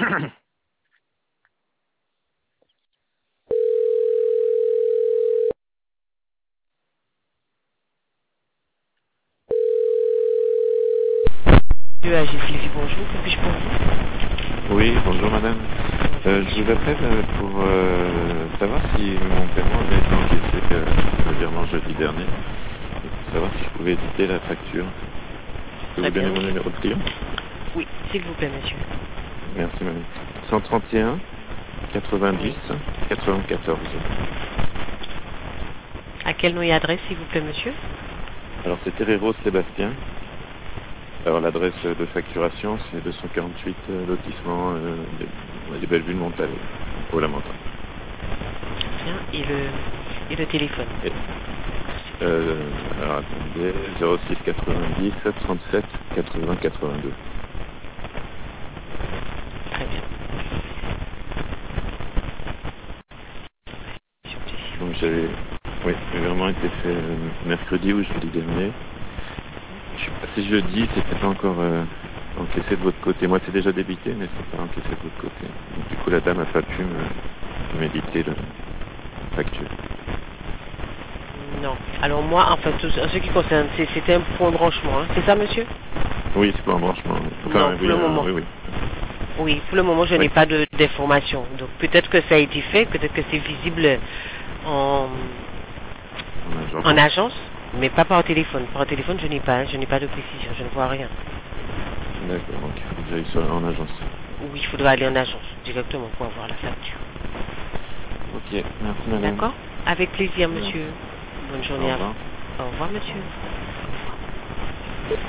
Sylvie, bonjour, que puis-je pour vous? Oui, bonjour madame. Je vous appelle pour savoir si mon paiement avait été encaissé le virement jeudi dernier. Et pour savoir si je pouvais éditer la facture. Je peux vous donner mon numéro de client? Oui, s'il vous plaît, monsieur. Merci madame. 131 90 94. À quel nom et adresse, s'il vous plaît, monsieur? Alors c'est Terreiro Sébastien. Alors l'adresse de facturation c'est 248 lotissement des Bellevues de Montalet, au Lamentin. Bien, et le téléphone? Alors attendez, 06 90 37 80 82. Très bien. Donc oui, le virement a été fait mercredi ou jeudi dernier. Je suis passé jeudi, c'était pas encore encaissé de votre côté. Moi c'est déjà débité, mais c'est pas encaissé de votre côté. Donc, du coup la dame n'a pas pu m'éditer la facture. Non. Alors moi, en fait, en ce qui concerne, c'était pour un branchement, hein. C'est ça, monsieur? Oui, c'est pour un branchement. Enfin, Non, oui, pour le moment. oui. Oui, pour le moment, je n'ai pas d'informations. Donc peut-être que ça a été fait, peut-être que c'est visible en agence, mais pas par téléphone. Par téléphone, je n'ai pas de précision, je ne vois rien. D'accord, donc il faut que j'aille en agence. Oui, il faudra aller en agence directement pour avoir la facture. Ok, merci madame. D'accord? Avec plaisir, monsieur. Merci. Bonne journée Au à revoir. vous. Au revoir, monsieur.